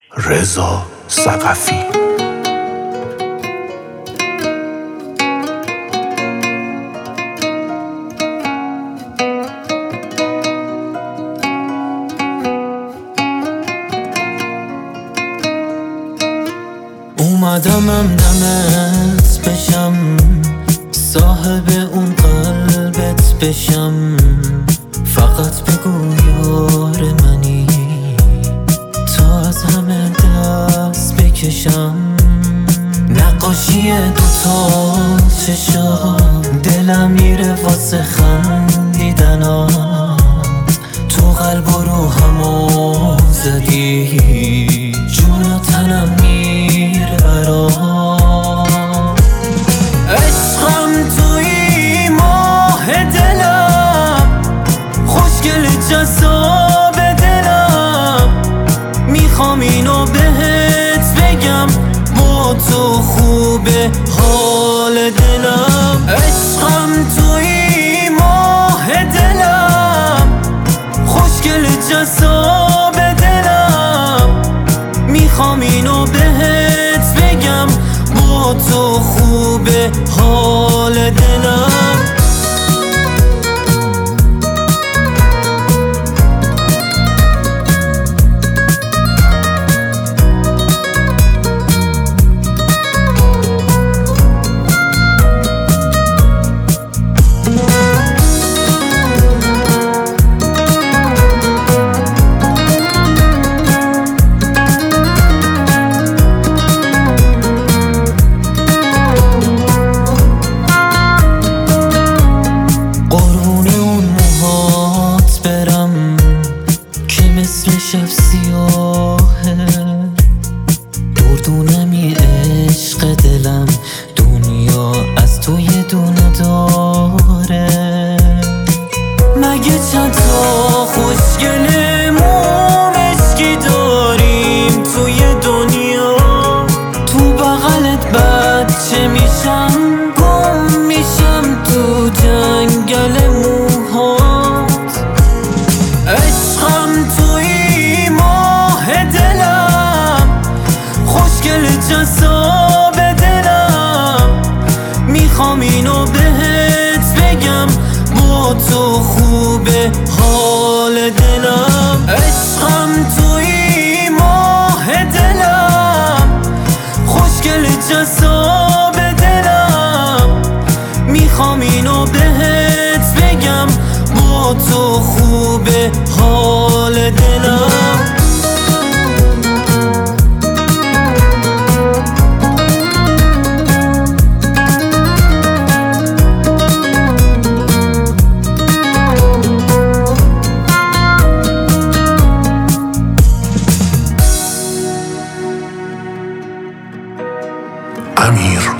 رضا ثقفی. اومدم نمت بشم، صاحب اون قلبت بشم. فقط بگو یار منی تا از همه دست بکشم. نقاشی دوتا چشام، دلم میره واسه خندیدنات. تو قلب و روحمو زدی، جون و تنم میره برام. عشقم توی ماه دلم، خوشگل جذاب دلم. میخوام اینو بهت بگم، با تو خوبه حال دلم. عشقم توی ماه دلم، خوشگل جذاب دلم. میخوام اینو بهت بگم، با تو خوبه حال دلم. شب سیاهه، دردونمی عشق دلم. دنیا از تو یه دونه داره. مگه چند تا خوشگل مومشکی داریم توی دنیا؟ تو بغلت بچه میشم، گم میشم تو جنگل موهات. عشقم توی ماه دلم، خوشگل جذاب دلم. میخوام اینو بهت بگم، با تو خوبه حال دلم. عشقم توی ماه دلم، خوشگل جذاب دلم. میخوام اینو بهت بگم، با تو خوبه حال دلم. امیر